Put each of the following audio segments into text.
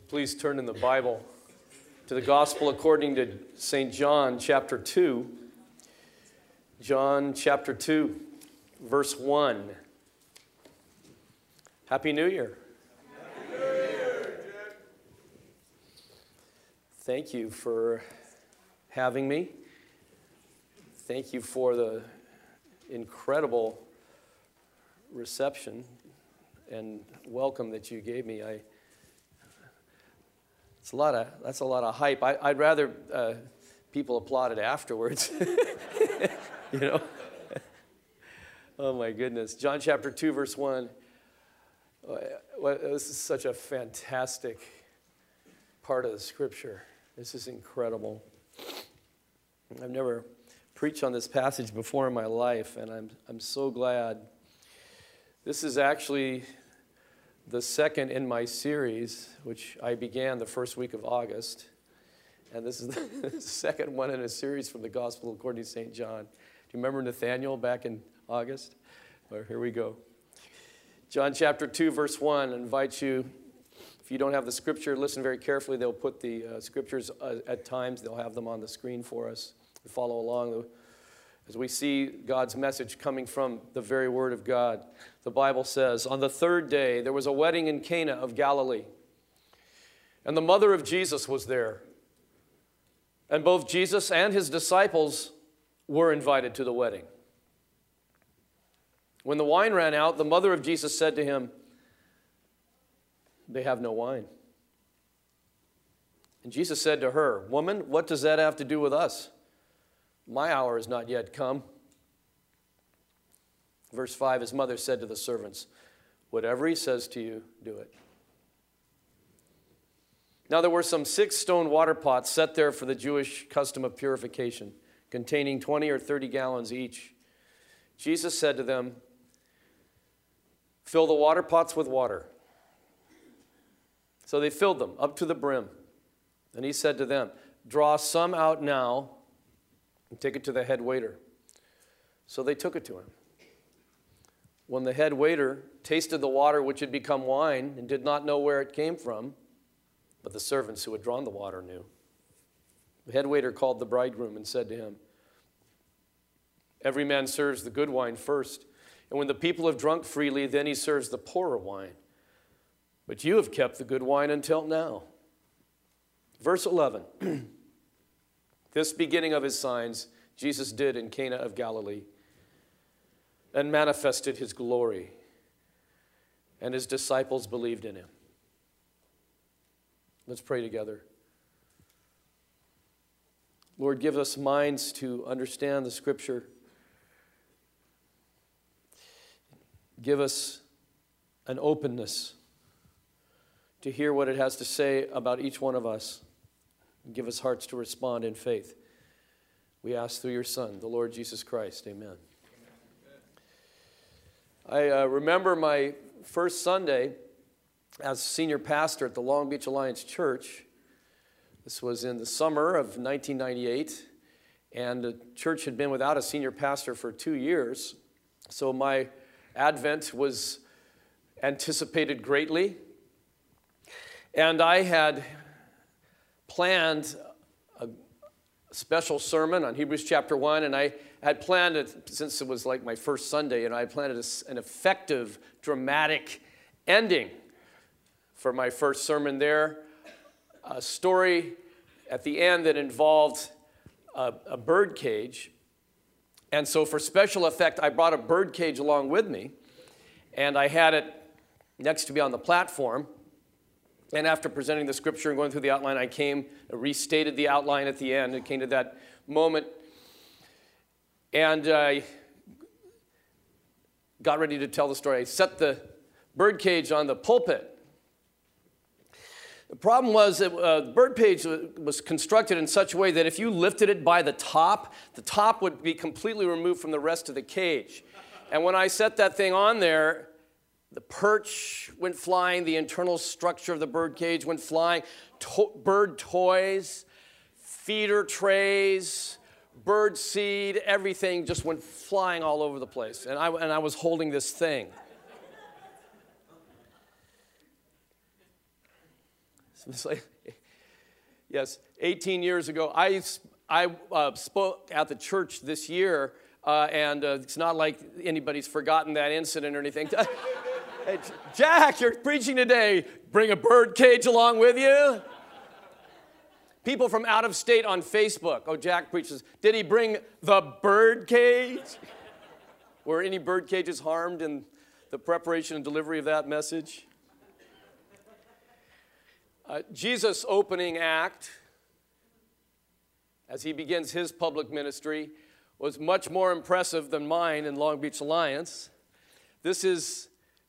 Please turn in the Bible to the Gospel according to St. John, chapter 2. John, chapter 2, verse 1. Happy New Year. Happy New Year. Thank you for having me. Thank you for the incredible reception and welcome that you gave me. That's a lot of hype. I'd rather people applauded afterwards. You know? Oh my goodness. John chapter 2, verse 1. This is such a fantastic part of the scripture. This is incredible. I've never preached on this passage before in my life, and I'm so glad. This is actually the second in my series, which I began the first week of August. And this is the second one in a series from the Gospel according to St. John. Do you remember Nathaniel back in August? Well, here we go. John chapter 2, verse 1. I invite you, if you don't have the scripture, listen very carefully. They'll put the scriptures at times. They'll have them on the screen for us. Follow along as we see God's message coming from the very Word of God. The Bible says, on the third day, there was a wedding in Cana of Galilee, and the mother of Jesus was there. And both Jesus and his disciples were invited to the wedding. When the wine ran out, the mother of Jesus said to him, "They have no wine." And Jesus said to her, "Woman, what does that have to do with us? My hour is not yet come." Verse 5, his mother said to the servants, "Whatever he says to you, do it." Now there were some 6 stone water pots set there for the Jewish custom of purification, containing 20 or 30 gallons each. Jesus said to them, "Fill the water pots with water." So they filled them up to the brim. And he said to them, "Draw some out now and take it to the head waiter." So they took it to him. When the head waiter tasted the water which had become wine and did not know where it came from, but the servants who had drawn the water knew. The head waiter called the bridegroom and said to him, "Every man serves the good wine first, and when the people have drunk freely, then he serves the poorer wine. But you have kept the good wine until now." Verse 11. This beginning of his signs Jesus did in Cana of Galilee and manifested his glory, and his disciples believed in him. Let's pray together. Lord, give us minds to understand the scripture. Give us an openness to hear what it has to say about each one of us. Give us hearts to respond in faith. We ask through your Son, the Lord Jesus Christ. Amen. I remember my first Sunday as senior pastor at the Long Beach Alliance Church. This was in the summer of 1998, and the church had been without a senior pastor for 2 years. So my advent was anticipated greatly. And I had planned a special sermon on Hebrews chapter 1, and I had planned it, since it was like my first Sunday, and I planned an effective, dramatic ending for my first sermon there. A story at the end that involved a bird cage. And so for special effect, I brought a bird cage along with me, and I had it next to me on the platform. And after presenting the scripture and going through the outline, I restated the outline at the end. It came to that moment. And I got ready to tell the story. I set the birdcage on the pulpit. The problem was that the bird cage was constructed in such a way that if you lifted it by the top would be completely removed from the rest of the cage. And when I set that thing on there, the perch went flying, the internal structure of the bird cage went flying, bird toys, feeder trays, bird seed, everything just went flying all over the place. And I was holding this thing. Yes, 18 years ago, I spoke at the church this year, and it's not like anybody's forgotten that incident or anything. Hey, Jack, you're preaching today. Bring a bird cage along with you. People from out of state on Facebook. Oh, Jack preaches. Did he bring the bird cage? Were any bird cages harmed in the preparation and delivery of that message? Jesus' opening act, as he begins his public ministry, was much more impressive than mine in Long Beach Alliance. This is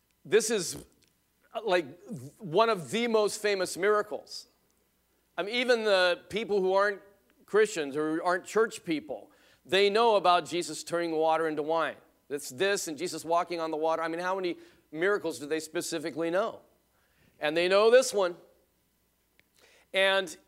like one of the most famous miracles. I mean, even the people who aren't Christians or aren't church people, they know about Jesus turning water into wine. It's this and Jesus walking on the water. I mean, how many miracles do they specifically know? And they know this one. And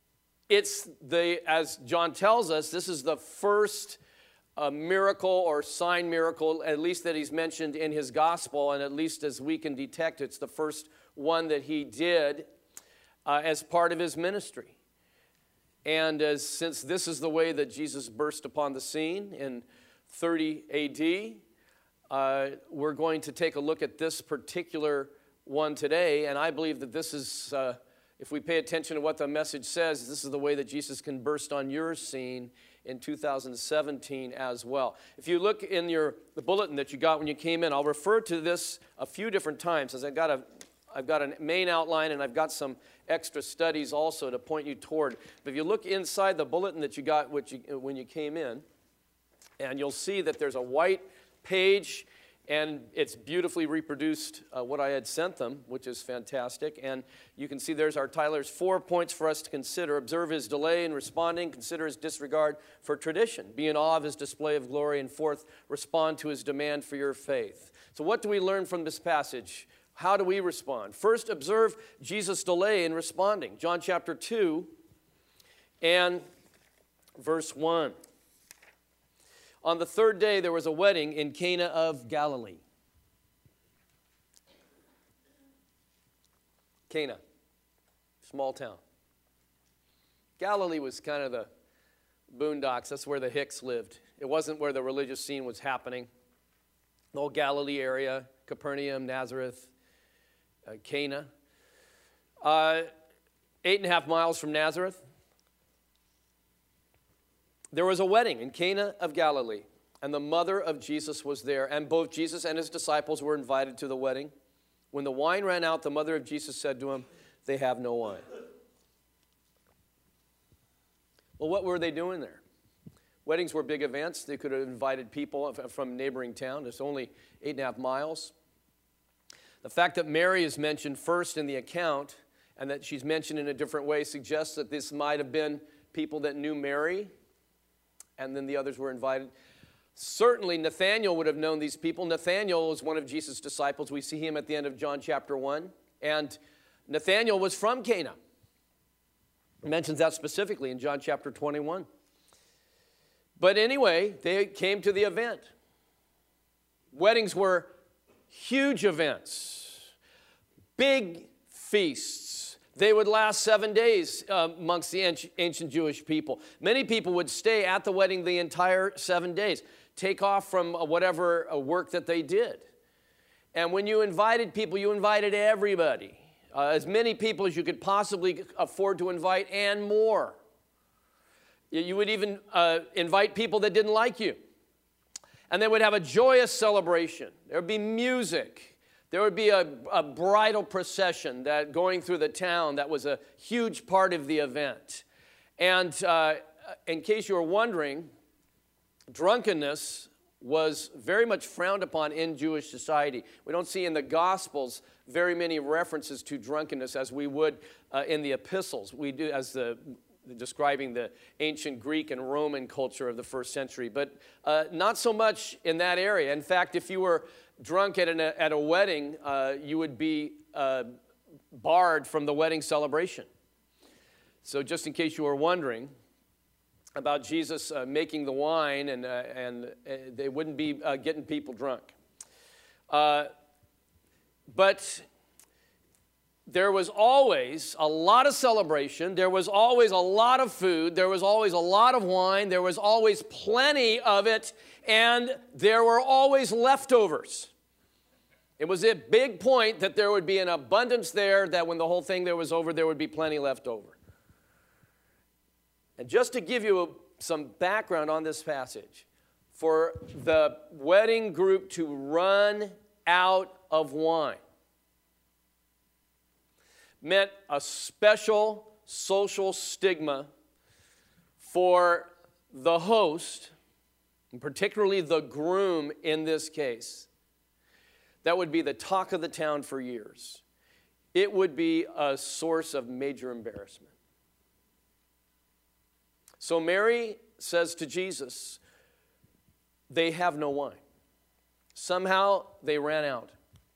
as John tells us, this is the first miracle or sign miracle, at least that he's mentioned in his gospel, and at least as we can detect, it's the first one that he did as part of his ministry. And since this is the way that Jesus burst upon the scene in 30 AD, we're going to take a look at this particular one today, and I believe that this is, if we pay attention to what the message says, this is the way that Jesus can burst on your scene in 2017 as well. If you look in the bulletin that you got when you came in, I'll refer to this a few different times, as I've got a main outline and I've got some extra studies also to point you toward. But if you look inside the bulletin that you got when you came in, and you'll see that there's a white page, and it's beautifully reproduced what I had sent them, which is fantastic. And you can see there's our Tyler's 4 points for us to consider. Observe his delay in responding. Consider his disregard for tradition. Be in awe of his display of glory. And fourth, respond to his demand for your faith. So what do we learn from this passage? How do we respond? First, observe Jesus' delay in responding. John chapter 2 and verse 1. On the third day, there was a wedding in Cana of Galilee. Cana, small town. Galilee was kind of the boondocks. That's where the Hicks lived. It wasn't where the religious scene was happening. The whole Galilee area, Capernaum, Nazareth, Cana. 8.5 miles from Nazareth. There was a wedding in Cana of Galilee, and the mother of Jesus was there, and both Jesus and his disciples were invited to the wedding. When the wine ran out, the mother of Jesus said to him, "They have no wine." Well, what were they doing there? Weddings were big events. They could have invited people from neighboring town. It's only 8.5 miles. The fact that Mary is mentioned first in the account and that she's mentioned in a different way suggests that this might have been people that knew Mary, and then the others were invited. Certainly, Nathanael would have known these people. Nathanael was one of Jesus' disciples. We see him at the end of John chapter 1. And Nathanael was from Cana. He mentions that specifically in John chapter 21. But anyway, they came to the event. Weddings were huge events, big feasts. They would last 7 days amongst the ancient Jewish people. Many people would stay at the wedding the entire 7 days, take off from whatever work that they did. And when you invited people, you invited everybody, as many people as you could possibly afford to invite and more. You would even invite people that didn't like you. And they would have a joyous celebration. There would be music. There would be a bridal procession that going through the town that was a huge part of the event. And in case you were wondering, drunkenness was very much frowned upon in Jewish society. We don't see in the Gospels very many references to drunkenness as we would in the epistles. We do as describing the ancient Greek and Roman culture of the first century, but not so much in that area. In fact, if you were drunk at a wedding, you would be barred from the wedding celebration. So just in case you were wondering about Jesus making the wine, and they wouldn't be getting people drunk. But there was always a lot of celebration. There was always a lot of food. There was always a lot of wine. There was always plenty of it. And there were always leftovers. It was a big point that there would be an abundance there, that when the whole thing there was over, there would be plenty left over. And just to give you some background on this passage, for the wedding group to run out of wine meant a special social stigma for the host, and particularly the groom in this case. That would be the talk of the town for years. It would be a source of major embarrassment. So Mary says to Jesus, they have no wine. Somehow they ran out.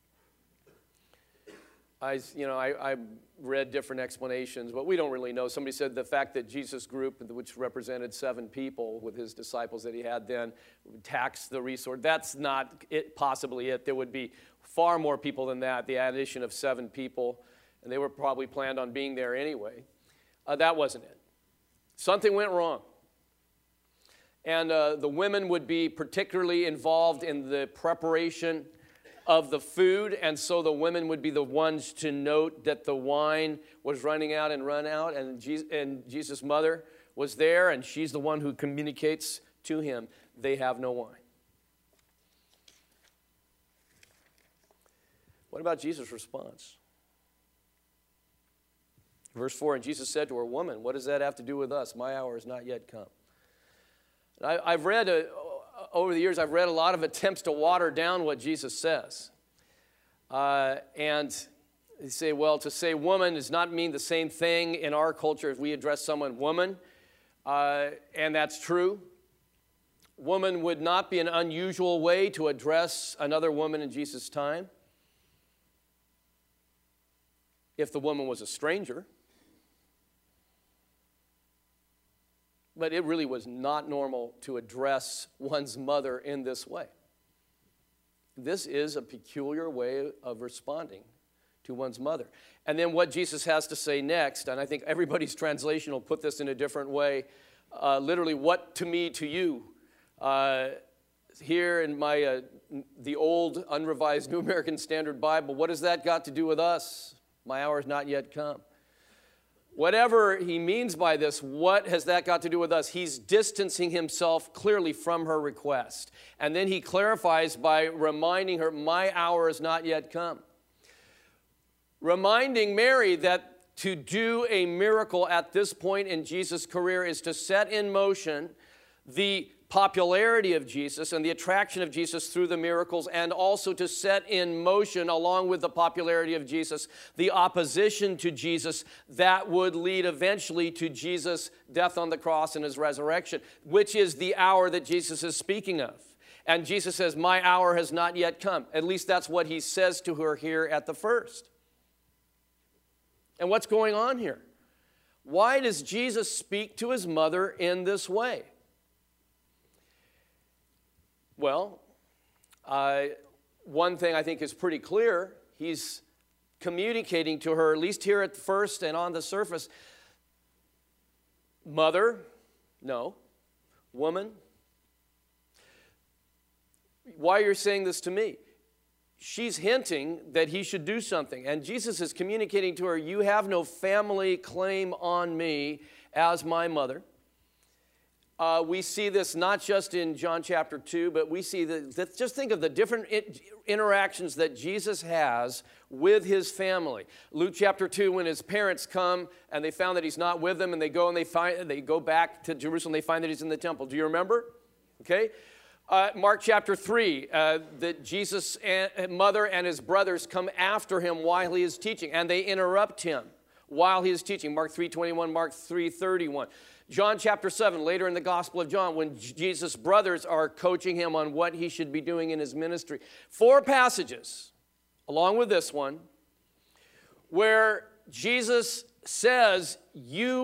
I read different explanations, but we don't really know. Somebody said the fact that Jesus' group, which represented 7 people with his disciples that he had then, taxed the resource. That's not possibly it. There would be far more people than that, the addition of 7 people, and they were probably planned on being there anyway. That wasn't it. Something went wrong. And the women would be particularly involved in the preparation of the food, and so the women would be the ones to note that the wine was running out and run out, and Jesus' mother was there, and she's the one who communicates to him, they have no wine. What about Jesus' response? Verse 4, and Jesus said to her, woman, what does that have to do with us? My hour has not yet come. I've read, over the years, I've read a lot of attempts to water down what Jesus says. And they say, well, to say woman does not mean the same thing in our culture if we address someone woman. And that's true. Woman would not be an unusual way to address another woman in Jesus' time if the woman was a stranger. But it really was not normal to address one's mother in this way. This is a peculiar way of responding to one's mother. And then what Jesus has to say next, and I think everybody's translation will put this in a different way, literally, what to me, to you. Here in my the old unrevised New American Standard Bible, what has that got to do with us? My hour has not yet come. Whatever he means by this, what has that got to do with us? He's distancing himself clearly from her request. And then he clarifies by reminding her, my hour has not yet come. Reminding Mary that to do a miracle at this point in Jesus' career is to set in motion the popularity of Jesus and the attraction of Jesus through the miracles, and also to set in motion, along with the popularity of Jesus, the opposition to Jesus that would lead eventually to Jesus' death on the cross and his resurrection, which is the hour that Jesus is speaking of. And Jesus says, my hour has not yet come. At least that's what he says to her here at the first. And what's going on here? Why does Jesus speak to his mother in this way? Well, one thing I think is pretty clear. He's communicating to her, at least here at first and on the surface, mother, no. Woman, why are you saying this to me? She's hinting that he should do something. And Jesus is communicating to her, you have no family claim on me as my mother. We see this not just in John chapter 2, but we see that just think of the different interactions that Jesus has with his family. Luke chapter 2, when his parents come and they found that he's not with them, and they go back to Jerusalem, they find that he's in the temple. Do you remember? Okay. Mark chapter 3, that Jesus' mother and his brothers come after him while he is teaching, and they interrupt him while he is teaching. Mark 3:21, Mark 3:31. John chapter 7, later in the Gospel of John, when Jesus' brothers are coaching him on what he should be doing in his ministry. 4 passages, along with this one, where Jesus says, you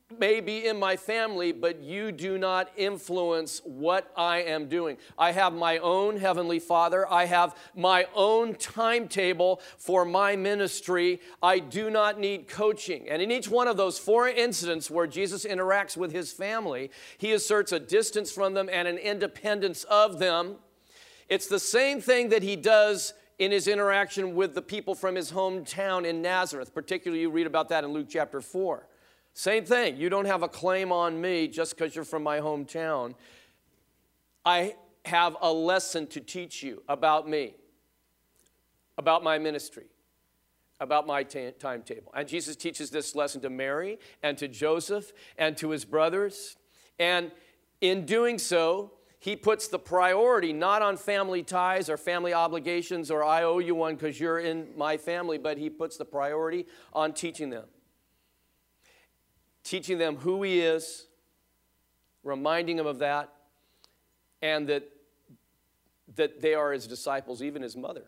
may be in my family, but you do not influence what I am doing. I have my own Heavenly Father. I have my own timetable for my ministry. I do not need coaching. And in each one of those 4 incidents where Jesus interacts with his family, he asserts a distance from them and an independence of them. It's the same thing that he does in his interaction with the people from his hometown in Nazareth. Particularly, you read about that in Luke chapter 4. Same thing. You don't have a claim on me just because you're from my hometown. I have a lesson to teach you about me, about my ministry, about my timetable. And Jesus teaches this lesson to Mary and to Joseph and to his brothers. And in doing so, he puts the priority not on family ties or family obligations or I owe you one because you're in my family, but he puts the priority on teaching them. Teaching them who he is, reminding them of that, and that they are his disciples, even his mother.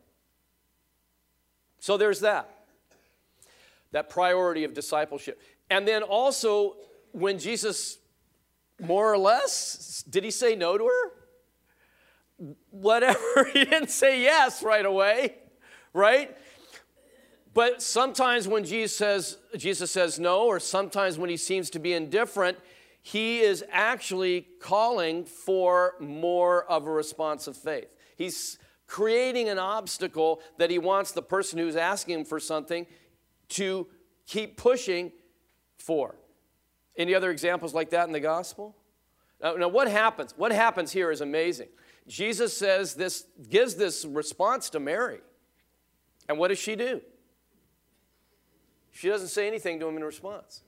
So there's that priority of discipleship. And then also, when Jesus, more or less, did he say no to her? Whatever, he didn't say yes right away, right? But sometimes when Jesus says no, or sometimes when he seems to be indifferent, he is actually calling for more of a response of faith. He's creating an obstacle that he wants the person who's asking him for something to keep pushing for. Any other examples like that in the gospel? Now what happens? What happens here is amazing. Jesus gives this response to Mary. And what does she do? She doesn't say anything to him in response.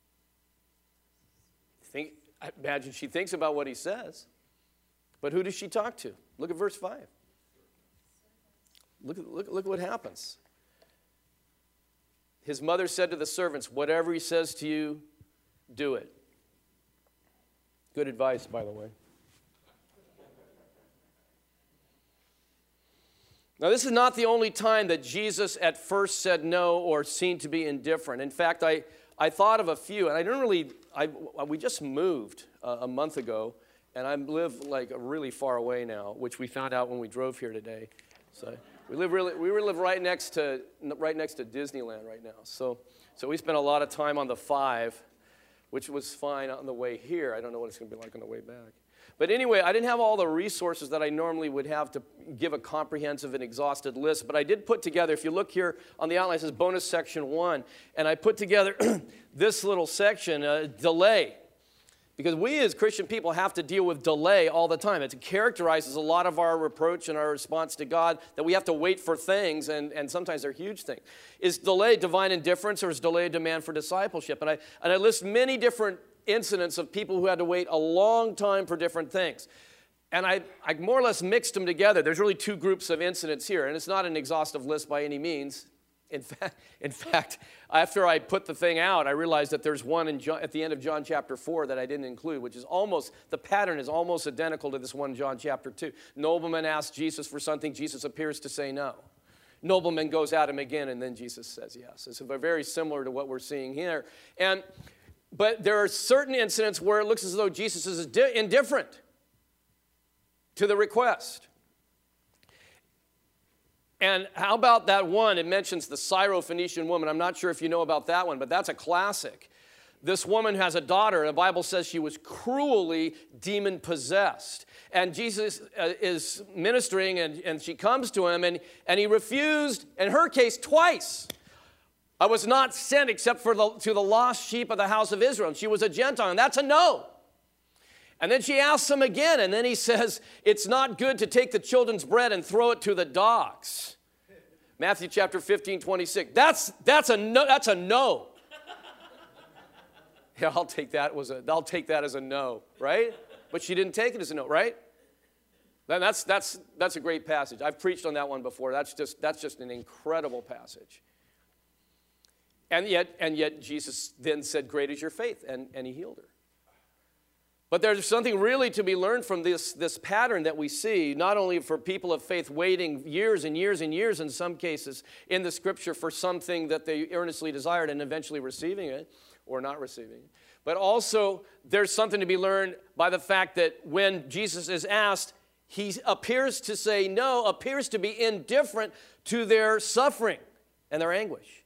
I imagine she thinks about what he says. But who does she talk to? Look at verse 5. Look what happens. His mother said to the servants, whatever he says to you, do it. Good advice, by the way. Now, this is not the only time that Jesus at first said no or seemed to be indifferent. In fact, I thought of a few, and I didn't really, we just moved a month ago, and I live like really far away now, which we found out when we drove here today. So we live right next to Disneyland right now. So we spent a lot of time on the 5, which was fine on the way here. I don't know what it's going to be like on the way back. But anyway, I didn't have all the resources that I normally would have to give a comprehensive and exhaustive list, but I did put together, if you look here on the outline, it says bonus section 1, and I put together this little section, delay. Because we as Christian people have to deal with delay all the time. It characterizes a lot of our approach and our response to God, that we have to wait for things, and sometimes they're huge things. Is delay divine indifference, or is delay a demand for discipleship? And I list many different incidents of people who had to wait a long time for different things. And I more or less mixed them together. There's really 2 groups of incidents here, and it's not an exhaustive list by any means. In fact, after I put the thing out, I realized that there's one at the end of John chapter 4 that I didn't include, which is the pattern is almost identical to this one in John chapter 2. Nobleman asks Jesus for something. Jesus appears to say no. Nobleman goes at him again, and then Jesus says yes. It's very similar to what we're seeing here. But there are certain incidents where it looks as though Jesus is indifferent to the request. And how about that one? It mentions the Syrophoenician woman. I'm not sure if you know about that one, but that's a classic. This woman has a daughter, and the Bible says she was cruelly demon-possessed. And Jesus is ministering, and she comes to him, and he refused, in her case, twice. I was not sent except to the lost sheep of the house of Israel. And she was a Gentile, and that's a no. And then she asks him again, and then he says, it's not good to take the children's bread and throw it to the dogs. Matthew chapter 15, 26. That's a no. That's a no. Yeah, I'll take that as a no, right? But she didn't take it as a no, right? Then that's a great passage. I've preached on that one before. That's just an incredible passage. And yet Jesus then said, great is your faith, and he healed her. But there's something really to be learned from this pattern that we see, not only for people of faith waiting years and years and years in some cases in the Scripture for something that they earnestly desired and eventually receiving it, or not receiving. But also, there's something to be learned by the fact that when Jesus is asked, he appears to say no, appears to be indifferent to their suffering and their anguish.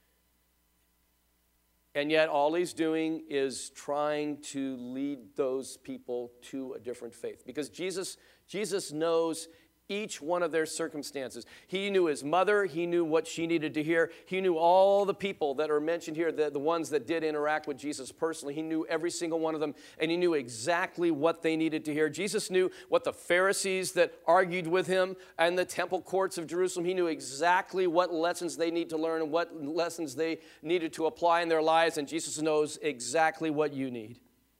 And yet all he's doing is trying to lead those people to a different faith. Because Jesus knows each one of their circumstances. He knew his mother. He knew what she needed to hear. He knew all the people that are mentioned here, the ones that did interact with Jesus personally. He knew every single one of them, and he knew exactly what they needed to hear. Jesus knew what the Pharisees that argued with him and the temple courts of Jerusalem, he knew exactly what lessons they need to learn and what lessons they needed to apply in their lives, and Jesus knows exactly what you need.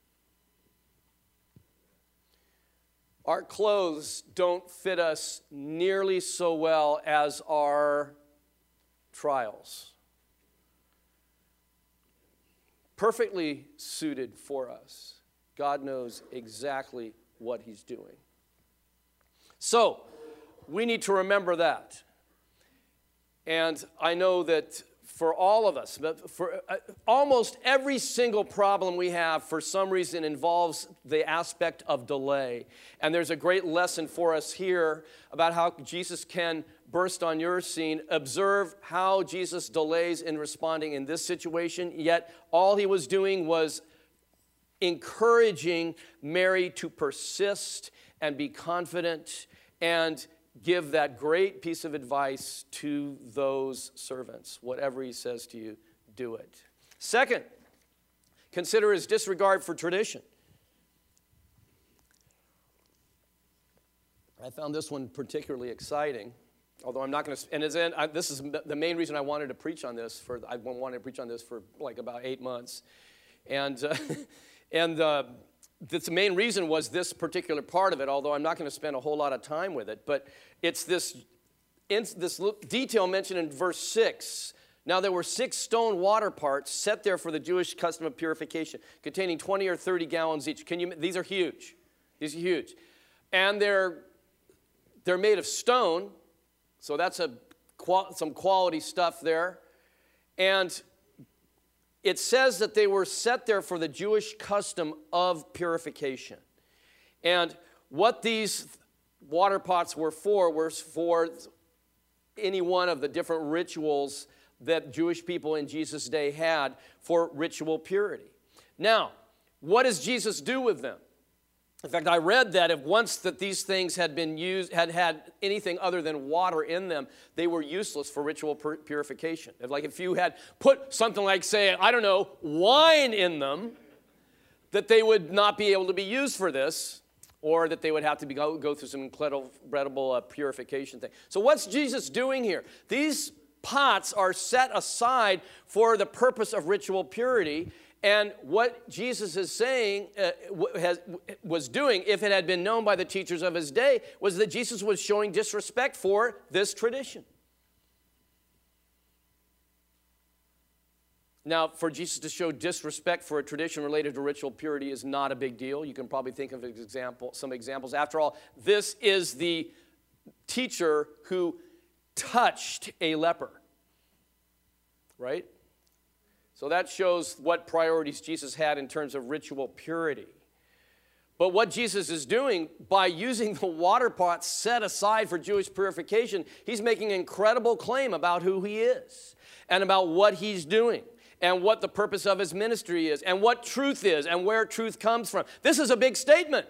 Our clothes don't fit us nearly so well as our trials. Perfectly suited for us. God knows exactly what he's doing. So, we need to remember that. And I know that for all of us, for almost every single problem we have, for some reason, involves the aspect of delay. And there's a great lesson for us here about how Jesus can burst on your scene. Observe how Jesus delays in responding in this situation, yet all he was doing was encouraging Mary to persist and be confident and give that great piece of advice to those servants. Whatever he says to you, do it. Second, consider his disregard for tradition. I found this one particularly exciting, although I'm not going to, and this is the main reason I wanted to preach on this. I wanted to preach on this for like about 8 months. The main reason was this particular part of it, although I'm not going to spend a whole lot of time with it. But it's this detail mentioned in verse 6. Now there were 6 stone water pots set there for the Jewish custom of purification, containing 20 or 30 gallons each. These are huge. These are huge. And they're made of stone, so that's some quality stuff there. And it says that they were set there for the Jewish custom of purification. And what these water pots were for any one of the different rituals that Jewish people in Jesus' day had for ritual purity. Now, what does Jesus do with them? In fact, I read that if once that these things had been used, had anything other than water in them, they were useless for ritual purification. If you had put something like, say, I don't know, wine in them, that they would not be able to be used for this, or that they would have to go through some incredible purification thing. So what's Jesus doing here? These pots are set aside for the purpose of ritual purity. And what Jesus is saying, was doing, if it had been known by the teachers of his day, was that Jesus was showing disrespect for this tradition. Now, for Jesus to show disrespect for a tradition related to ritual purity is not a big deal. You can probably think of some examples. After all, this is the teacher who touched a leper, right? So that shows what priorities Jesus had in terms of ritual purity. But what Jesus is doing by using the water pots set aside for Jewish purification, he's making an incredible claim about who he is and about what he's doing and what the purpose of his ministry is and what truth is and where truth comes from. This is a big statement.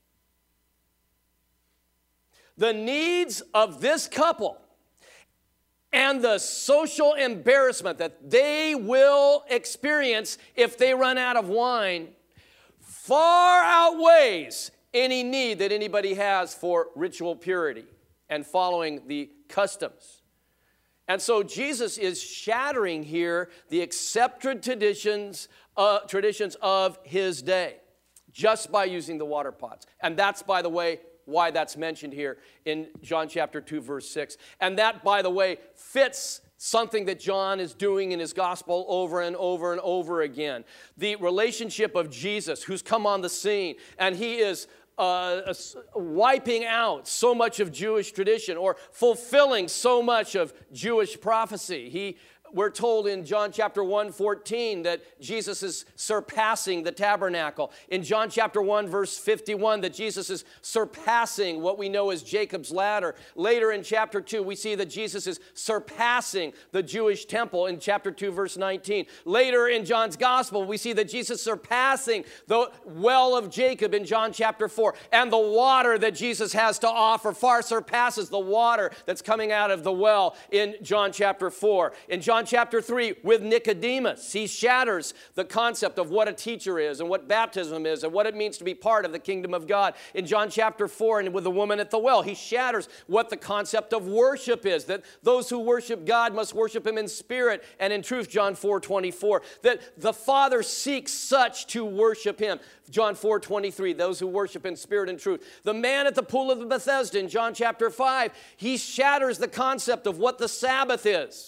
The needs of this couple and the social embarrassment that they will experience if they run out of wine far outweighs any need that anybody has for ritual purity and following the customs. And so Jesus is shattering here the accepted traditions of his day just by using the water pots. And that's, by the way, why that's mentioned here in John chapter 2, verse 6. And that, by the way, fits something that John is doing in his gospel over and over and over again. The relationship of Jesus, who's come on the scene, and he is wiping out so much of Jewish tradition or fulfilling so much of Jewish prophecy. He We're told in John chapter 1:14 that Jesus is surpassing the tabernacle. In John chapter 1, verse 51, that Jesus is surpassing what we know as Jacob's ladder. Later in chapter 2, we see that Jesus is surpassing the Jewish temple in chapter 2, verse 19. Later in John's gospel, we see that Jesus surpassing the well of Jacob in John chapter 4. And the water that Jesus has to offer far surpasses the water that's coming out of the well in John chapter 4. In John chapter 3, with Nicodemus, he shatters the concept of what a teacher is and what baptism is and what it means to be part of the kingdom of God. In John chapter 4, and with the woman at the well, he shatters what the concept of worship is, that those who worship God must worship him in spirit and in truth, John 4:24, that the Father seeks such to worship him. John 4:23, those who worship in spirit and truth. The man at the pool of Bethesda in John chapter 5, he shatters the concept of what the Sabbath is.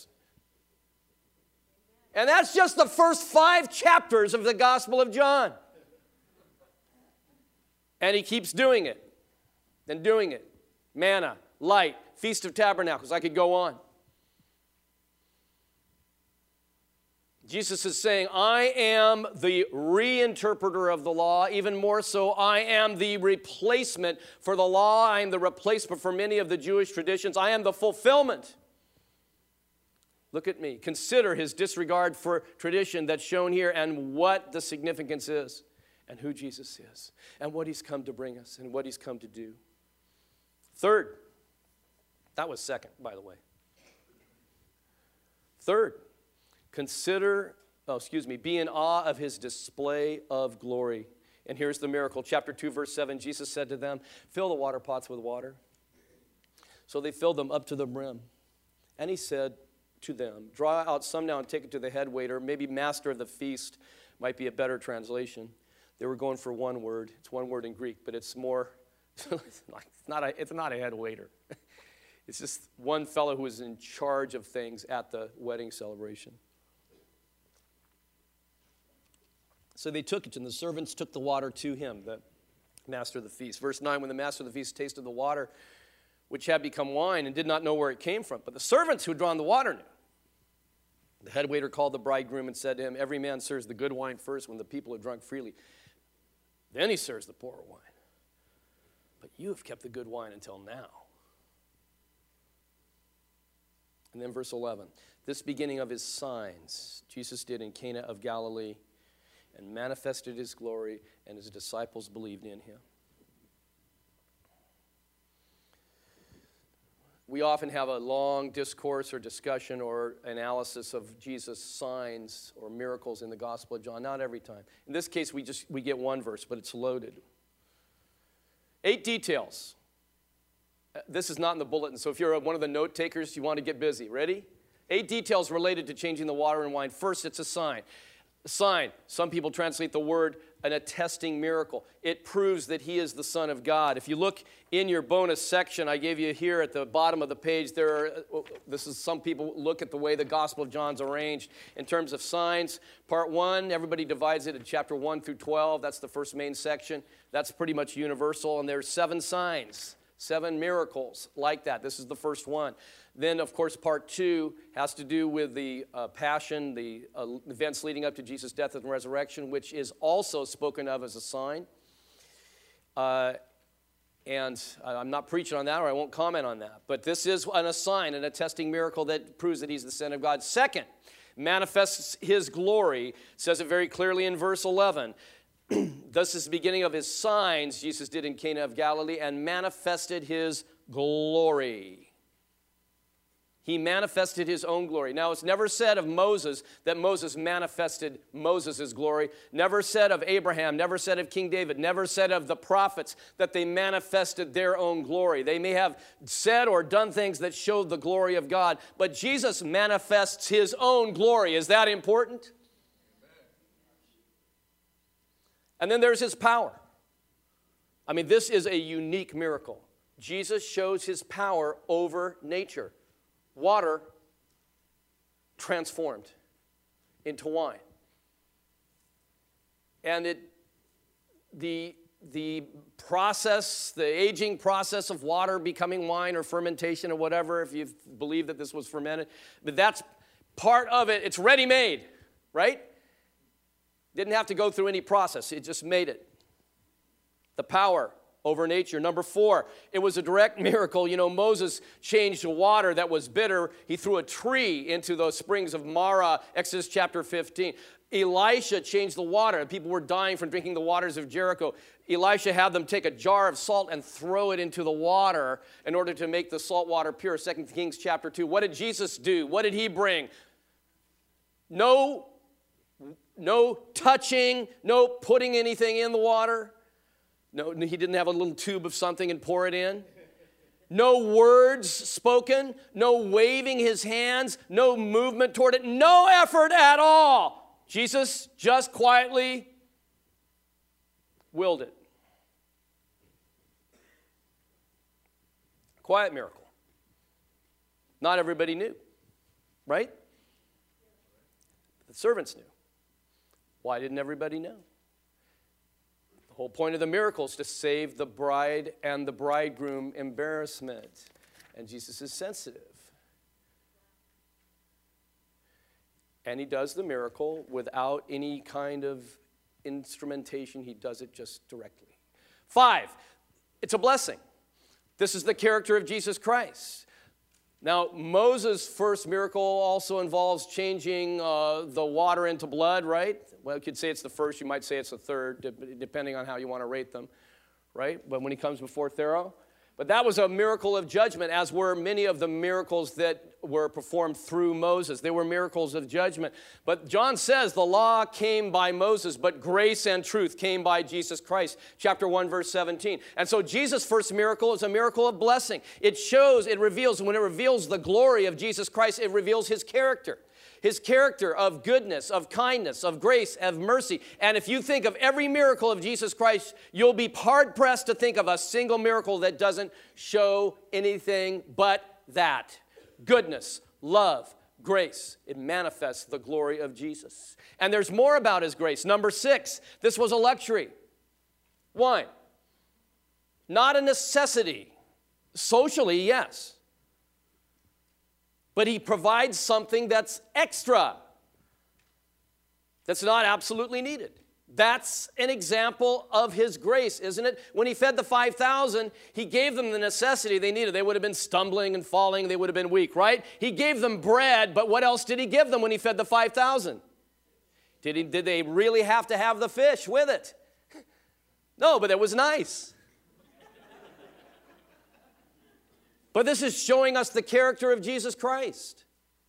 And that's just the first 5 chapters of the Gospel of John. And he keeps doing it and doing it. Manna, light, Feast of Tabernacles. I could go on. Jesus is saying, I am the reinterpreter of the law. Even more so, I am the replacement for the law. I am the replacement for many of the Jewish traditions. I am the fulfillment. Look at me. Consider his disregard for tradition that's shown here and what the significance is and who Jesus is and what he's come to bring us and what he's come to do. Third, that was second, by the way. Third, be in awe of his display of glory. And here's the miracle. Chapter 2, verse 7, Jesus said to them, fill the water pots with water. So they filled them up to the brim. And he said to them, draw out some now and take it to the head waiter. Maybe master of the feast might be a better translation. They were going for one word. It's one word in Greek, but it's more, it's not a head waiter. It's just one fellow who was in charge of things at the wedding celebration. So they took it, and the servants took the water to him, the master of the feast. Verse 9, when the master of the feast tasted the water, which had become wine, and did not know where it came from, but the servants who had drawn the water knew. The head waiter called the bridegroom and said to him, every man serves the good wine first when the people have drunk freely. Then he serves the poorer wine. But you have kept the good wine until now. And then verse 11, this beginning of his signs Jesus did in Cana of Galilee, and manifested his glory, and his disciples believed in him. We often have a long discourse or discussion or analysis of Jesus' signs or miracles in the Gospel of John. Not every time. In this case, we get one verse, but it's loaded. 8 details. This is not in the bulletin, so if you're one of the note takers, you want to get busy. Ready? 8 details related to changing the water and wine. First, it's a sign. A sign. Some people translate the word an attesting miracle. It proves that he is the Son of God. If you look in your bonus section, I gave you here at the bottom of the page, some people look at the way the Gospel of John's arranged in terms of signs. Part 1, everybody divides it in chapter 1 through 12. That's the first main section. That's pretty much universal. And there's 7 signs, 7 miracles like that. This is the first one. Then, of course, part 2 has to do with the passion, the events leading up to Jesus' death and resurrection, which is also spoken of as a sign. And I'm not preaching on that, or I won't comment on that. But this is a sign, an attesting miracle that proves that he's the Son of God. Second, manifests his glory, says it very clearly in verse 11. Thus is the beginning of his signs Jesus did in Cana of Galilee and manifested his glory. He manifested his own glory. Now, it's never said of Moses that Moses manifested Moses' glory. Never said of Abraham, never said of King David, never said of the prophets that they manifested their own glory. They may have said or done things that showed the glory of God, but Jesus manifests his own glory. Is that important? And then there's his power. I mean, this is a unique miracle. Jesus shows his power over nature. Water transformed into wine. And the process, the aging process of water becoming wine or fermentation or whatever, if you believe that this was fermented, but that's part of it. It's ready-made, right? Didn't have to go through any process. It just made it. The power over nature. Number 4, it was a direct miracle. You know, Moses changed water that was bitter. He threw a tree into those springs of Marah, Exodus chapter 15. Elisha changed the water, and people were dying from drinking the waters of Jericho. Elisha had them take a jar of salt and throw it into the water in order to make the salt water pure. 2 Kings chapter 2. What did Jesus do? What did he bring? No touching, no putting anything in the water. No, he didn't have a little tube of something and pour it in. No words spoken, no waving his hands, no movement toward it, no effort at all. Jesus just quietly willed it. Quiet miracle. Not everybody knew, right? The servants knew. Why didn't everybody know? The whole point of the miracle is to save the bride and the bridegroom embarrassment. And Jesus is sensitive. And he does the miracle without any kind of instrumentation. He does it just directly. 5, it's a blessing. This is the character of Jesus Christ. Now, Moses' first miracle also involves changing the water into blood, right? Well, you could say it's the first. You might say it's the third, depending on how you want to rate them, right? But when he comes before Pharaoh. But that was a miracle of judgment, as were many of the miracles that were performed through Moses. They were miracles of judgment. But John says the law came by Moses, but grace and truth came by Jesus Christ. Chapter 1, verse 17. And so Jesus' first miracle is a miracle of blessing. It reveals, when it reveals the glory of Jesus Christ, it reveals his character. His character of goodness, of kindness, of grace, of mercy. And if you think of every miracle of Jesus Christ, you'll be hard-pressed to think of a single miracle that doesn't show anything but that. Goodness, love, grace. It manifests the glory of Jesus. And there's more about his grace. Number 6, this was a luxury. Wine. Not a necessity. Socially, yes. But he provides something that's extra, that's not absolutely needed. That's an example of his grace, isn't it? When he fed the 5,000, he gave them the necessity they needed. They would have been stumbling and falling. They would have been weak, right? He gave them bread, but what else did he give them when he fed the 5,000? Did they really have to have the fish with it? No, but it was nice. But this is showing us the character of Jesus Christ.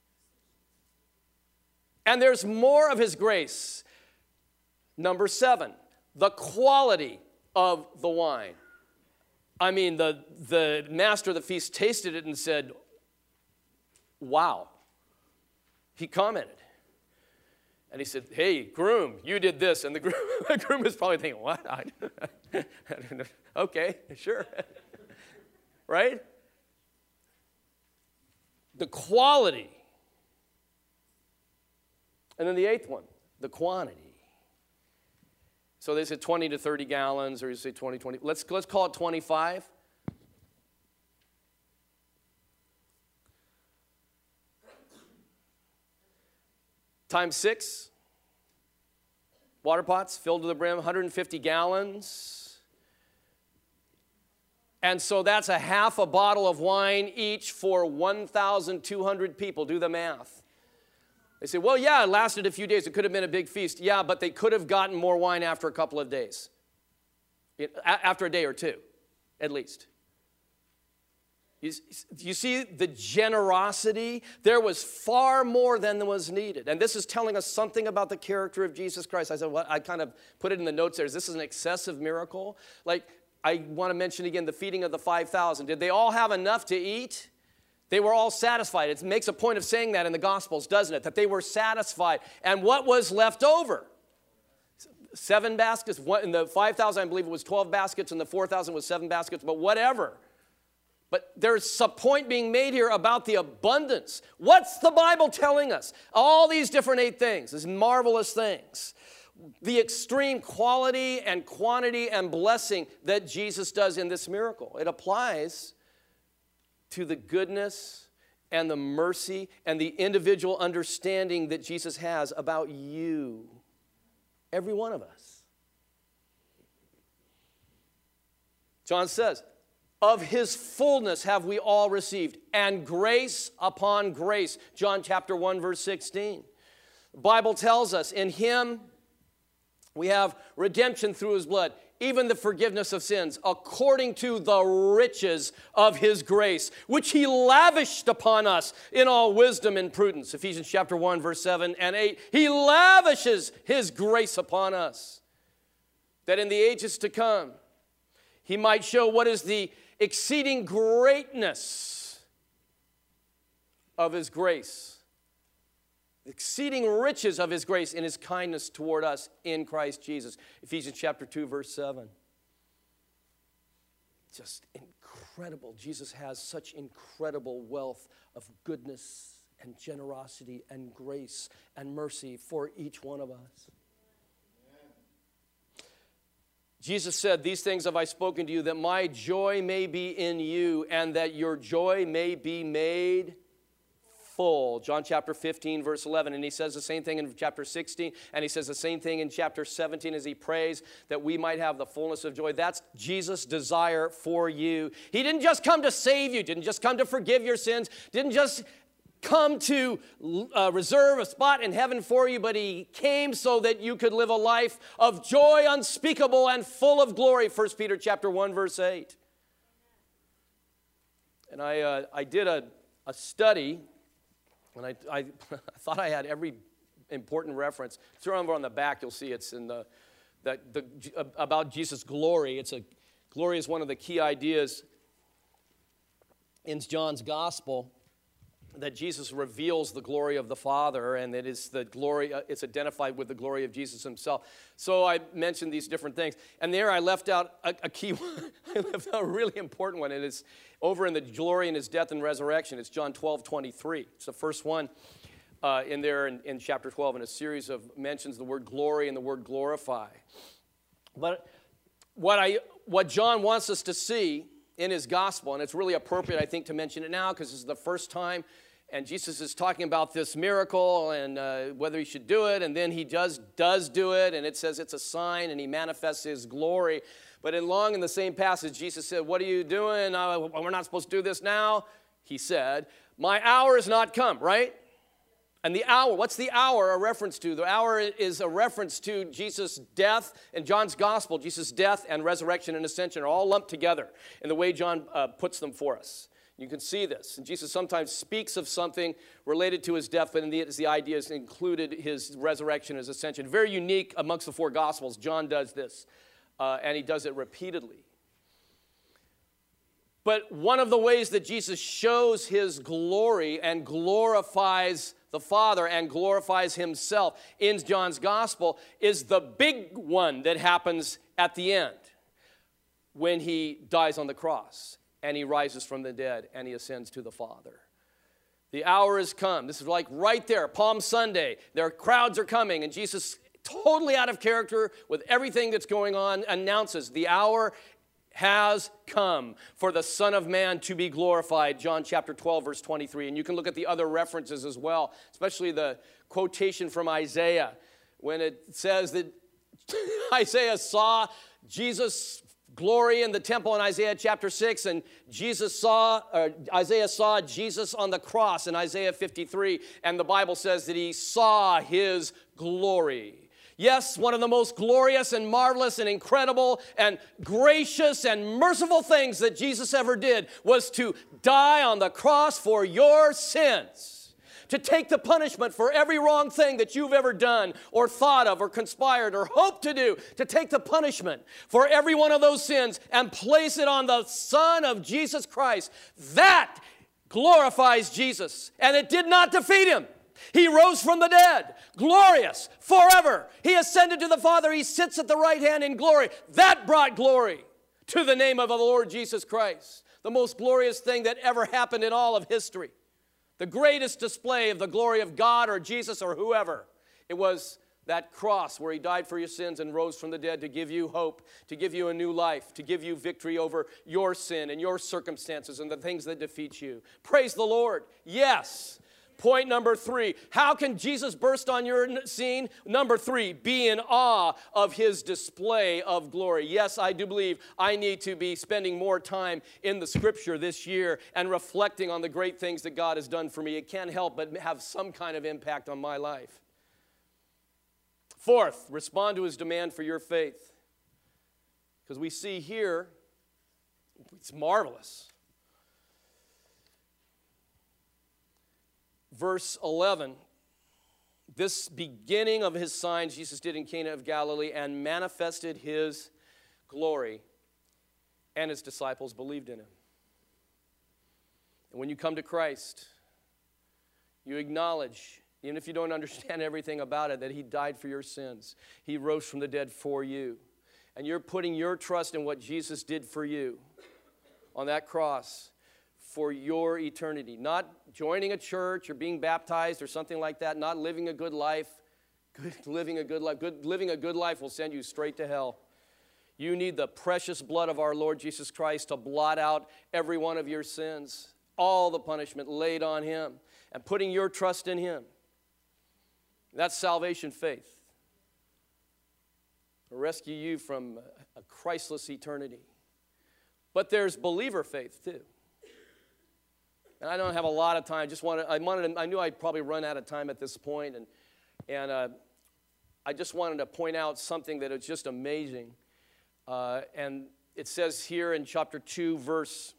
And there's more of his grace. Number 7, the quality of the wine. I mean, the master of the feast tasted it and said, wow. He commented. And he said, hey, groom, you did this. And the groom was probably thinking, what? I don't know. Okay, sure. Right? The quality. And then the 8th one, the quantity. So they said 20 to 30 gallons, or you say 20. Let's call it 25. Times 6. Water pots filled to the brim, 150 gallons. And so that's a half a bottle of wine each for 1,200 people. Do the math. They say, well, yeah, it lasted a few days. It could have been a big feast. Yeah, but they could have gotten more wine after a couple of days. After a day or two, at least. You see the generosity? There was far more than was needed. And this is telling us something about the character of Jesus Christ. I said, well, I kind of put it in the notes there. This is an excessive miracle. Like, I want to mention again the feeding of the 5,000. Did they all have enough to eat? They were all satisfied. It makes a point of saying that in the Gospels, doesn't it? That they were satisfied. And what was left over? 7 baskets. In the 5,000, I believe it was 12 baskets, and the 4,000 was 7 baskets, but whatever. But there's a point being made here about the abundance. What's the Bible telling us? All these different 8 things, these marvelous things. The extreme quality and quantity and blessing that Jesus does in this miracle. It applies to the goodness and the mercy and the individual understanding that Jesus has about you. Every one of us. John says, of his fullness have we all received, and grace upon grace. John chapter 1, verse 16. The Bible tells us, in him we have redemption through his blood, even the forgiveness of sins, according to the riches of his grace, which he lavished upon us in all wisdom and prudence. Ephesians chapter 1, verse 7 and 8. He lavishes his grace upon us, that in the ages to come, he might show what is the exceeding greatness of his grace, the exceeding riches of his grace in his kindness toward us in Christ Jesus. Ephesians chapter 2, verse 7. Just incredible. Jesus has such incredible wealth of goodness and generosity and grace and mercy for each one of us. Jesus said, these things have I spoken to you, that my joy may be in you, and that your joy may be made full. John chapter 15, verse 11. And he says the same thing in chapter 16, and he says the same thing in chapter 17 as he prays that we might have the fullness of joy. That's Jesus' desire for you. He didn't just come to save you, didn't just come to forgive your sins, didn't just come to reserve a spot in heaven for you, but he came so that you could live a life of joy unspeakable and full of glory. 1 Peter chapter 1, verse 8. And I did a study, and I thought I had every important reference. Turn over on the back, you'll see it's in about Jesus' glory. Glory is one of the key ideas in John's gospel, that Jesus reveals the glory of the Father, and it is the glory, it's identified with the glory of Jesus himself. So I mentioned these different things. And there I left out a key one. I left out a really important one. And it's over in the glory in his death and resurrection. It's John 12:23. It's the first one in there in chapter 12, in a series of mentions the word glory and the word glorify. But what John wants us to see in his gospel, and it's really appropriate, I think, to mention it now because this is the first time, and Jesus is talking about this miracle and whether he should do it, and then he does do it, and it says it's a sign, and he manifests his glory. But in the same passage, Jesus said, what are you doing? We're not supposed to do this now. He said, my hour is not come, right? And the hour, what's the hour a reference to? The hour is a reference to Jesus' death. In John's gospel, Jesus' death and resurrection and ascension are all lumped together in the way John puts them for us. You can see this. And Jesus sometimes speaks of something related to his death, but in the idea is included his resurrection, his ascension. Very unique amongst the four gospels. John does this, and he does it repeatedly. But one of the ways that Jesus shows his glory and glorifies the Father and glorifies himself in John's gospel is the big one that happens at the end when he dies on the cross and he rises from the dead and he ascends to the Father. The hour has come. This is like right there, Palm Sunday. Their crowds are coming, and Jesus, totally out of character with everything that's going on, announces the hour has come for the Son of Man to be glorified. John chapter 12, verse 23. And you can look at the other references as well, especially the quotation from Isaiah when it says that Isaiah saw Jesus' glory in the temple in Isaiah chapter 6, and Isaiah saw Jesus on the cross in Isaiah 53, and the Bible says that he saw his glory. Yes, one of the most glorious and marvelous and incredible and gracious and merciful things that Jesus ever did was to die on the cross for your sins, to take the punishment for every wrong thing that you've ever done or thought of or conspired or hoped to do, to take the punishment for every one of those sins and place it on the Son of Jesus Christ. That glorifies Jesus, and it did not defeat him. He rose from the dead, glorious, forever. He ascended to the Father. He sits at the right hand in glory. That brought glory to the name of the Lord Jesus Christ. The most glorious thing that ever happened in all of history. The greatest display of the glory of God or Jesus or whoever. It was That cross where he died for your sins and rose from the dead to give you hope, to give you a new life, to give you victory over your sin and your circumstances and the things that defeat you. Praise the Lord. Yes. Point number 3, how can Jesus burst on your scene? Number 3, be in awe of his display of glory. Yes, I do believe I need to be spending more time in the Scripture this year and reflecting on the great things that God has done for me. It can't help but have some kind of impact on my life. 4th, respond to his demand for your faith. Because we see here, it's marvelous. Verse 11, this beginning of his signs Jesus did in Cana of Galilee and manifested his glory, and his disciples believed in him. And when you come to Christ, you acknowledge, even if you don't understand everything about it, that he died for your sins. He rose from the dead for you. And you're putting your trust in what Jesus did for you on that cross for your eternity. Not joining a church or being baptized or something like that. Not living a good life. Living a good life will send you straight to hell. You need the precious blood of our Lord Jesus Christ to blot out every one of your sins. All the punishment laid on him. And putting your trust in him. That's salvation faith. To rescue you from a Christless eternity. But there's believer faith too. And I don't have a lot of time. I knew I'd probably run out of time at this point, and I just wanted to point out something that is just amazing. And it says here in chapter 2, verse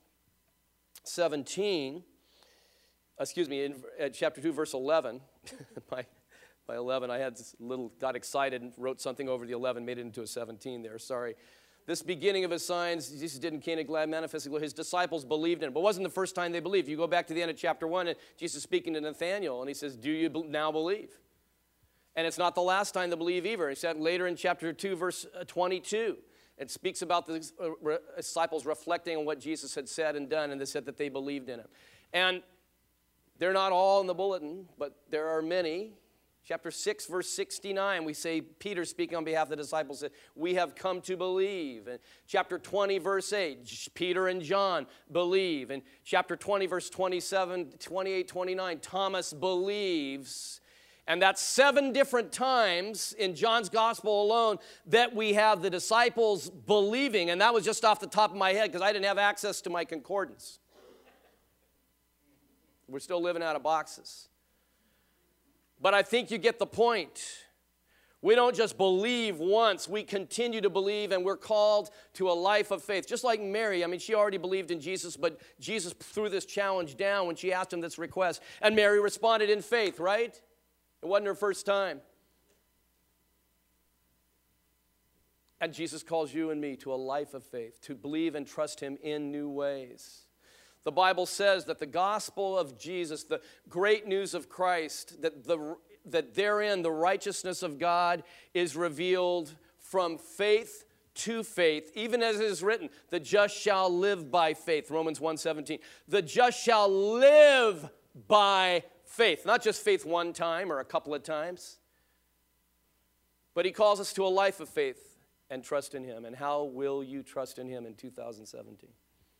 17. In chapter 2, verse 11. by 11, I had this got excited and wrote something over the 11, made it into a 17 there. Sorry. This beginning of his signs, Jesus did in Cana, glad manifested glory. His disciples believed in him. But it wasn't the first time they believed. You go back to the end of chapter 1, and Jesus speaking to Nathanael, and he says, do you now believe? And it's not the last time they believe either. He said later in chapter 2, verse 22, it speaks about the disciples reflecting on what Jesus had said and done, and they said that they believed in him. And they're not all in the bulletin, but there are many. Chapter 6, verse 69, we say, Peter speaking on behalf of the disciples, said, we have come to believe. And chapter 20, verse 8, Peter and John believe. And chapter 20, verse 27, 28, 29, Thomas believes. And that's 7 different times in John's gospel alone that we have the disciples believing. And that was just off the top of my head because I didn't have access to my concordance. We're still living out of boxes. But I think you get the point. We don't just believe once. We continue to believe, and we're called to a life of faith. Just like Mary. I mean, she already believed in Jesus, but Jesus threw this challenge down when she asked him this request. And Mary responded in faith, right? It wasn't her first time. And Jesus calls you and me to a life of faith, to believe and trust him in new ways. The Bible says that the gospel of Jesus, the great news of Christ, that therein the righteousness of God is revealed from faith to faith, even as it is written, the just shall live by faith, Romans 1:17. The just shall live by faith, not just faith one time or a couple of times, but he calls us to a life of faith and trust in him. And how will you trust in him in 2017?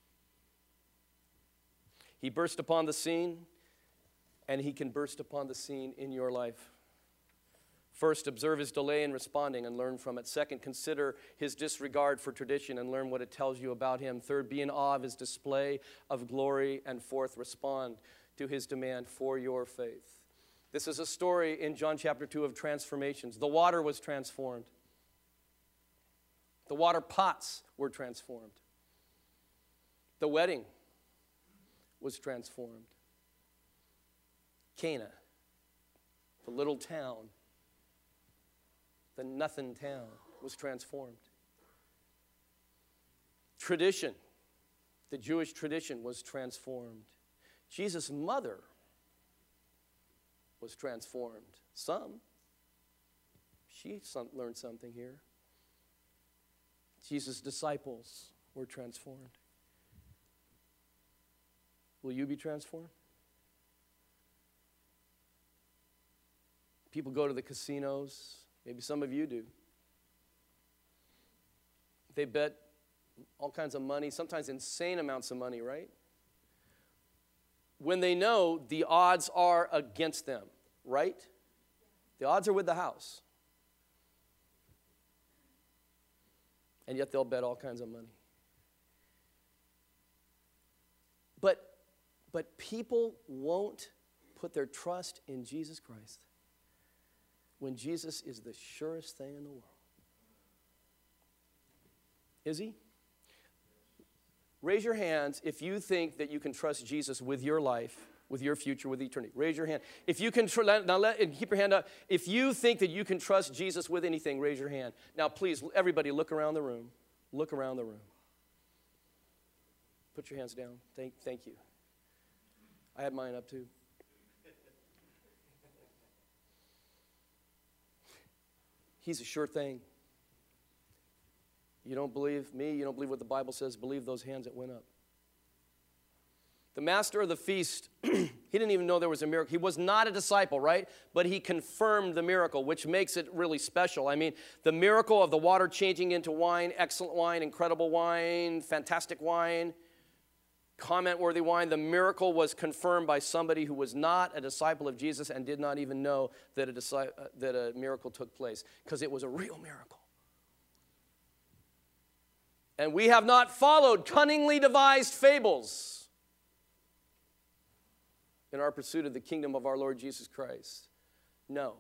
He burst upon the scene, and he can burst upon the scene in your life. First, observe his delay in responding and learn from it. Second, consider his disregard for tradition and learn what it tells you about him. Third, be in awe of his display of glory. And fourth, respond to his demand for your faith. This is a story in John chapter 2 of transformations. The water was transformed. The water pots were transformed. The wedding was transformed. Cana, the little town, the nothing town, was transformed. Tradition, the Jewish tradition, was transformed. Jesus' mother was transformed. She learned something here. Jesus' disciples were transformed. Will you be transformed? People go to the casinos, Maybe some of you do. They bet all kinds of money, sometimes insane amounts of money, right? When they know the odds are against them, right? The odds are with the house. And yet they'll bet all kinds of money. But people won't put their trust in Jesus Christ when Jesus is the surest thing in the world. Is he? Raise your hands if you think that you can trust Jesus with your life, with your future, with eternity. Raise your hand. If you can, and keep your hand up. If you think that you can trust Jesus with anything, raise your hand. Now, please, everybody, look around the room. Look around the room. Put your hands down. Thank you. I had mine up too. He's a sure thing. You don't believe me, you don't believe what the Bible says, believe those hands that went up. The master of the feast, he didn't even know there was a miracle. He was not a disciple, right? But he confirmed the miracle, which makes it really special. I mean, the miracle of the water changing into wine, excellent wine, incredible wine, fantastic wine, comment-worthy wine. The miracle was confirmed by somebody who was not a disciple of Jesus and did not even know that a miracle took place, because it was a real miracle. And we have not followed cunningly devised fables in our pursuit of the kingdom of our Lord Jesus Christ. No.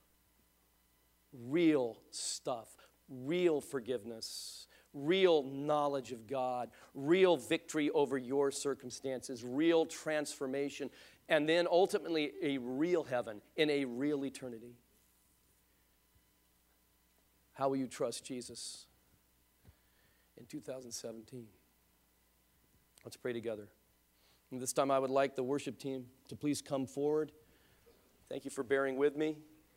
Real stuff, real forgiveness, real knowledge of God, real victory over your circumstances, real transformation, and then ultimately a real heaven in a real eternity. How will you trust Jesus in 2017? Let's pray together. And this time I would like the worship team to please come forward. Thank you for bearing with me.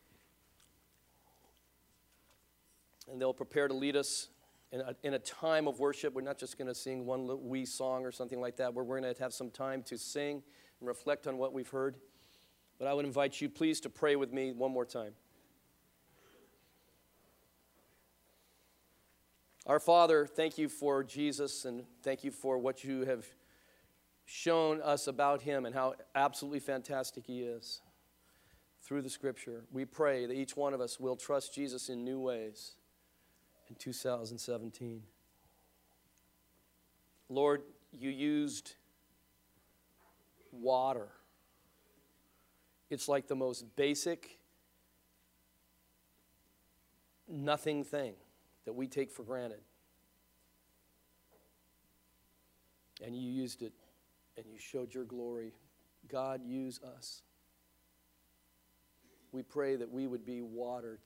And they'll prepare to lead us in a time of worship. We're not just going to sing one wee song or something like that. We're going to have some time to sing and reflect on what we've heard. But I would invite you please to pray with me one more time. Our Father, thank you for Jesus, and thank you for what you have shown us about him and how absolutely fantastic he is through the Scripture. We pray that each one of us will trust Jesus in new ways in 2017. Lord, you used water. It's like the most basic, nothing thing that we take for granted. And you used it, and you showed your glory. God, use us. We pray that we would be water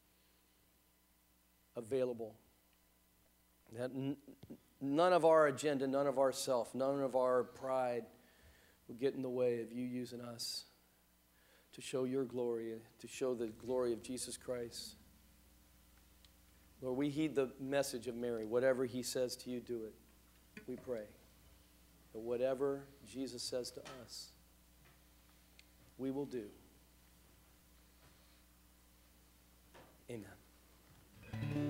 available. That none of our agenda, none of our self, none of our pride will get in the way of you using us to show your glory, to show the glory of Jesus Christ. Lord, we heed the message of Mary. Whatever he says to you, do it. We pray. But whatever Jesus says to us, we will do. Amen.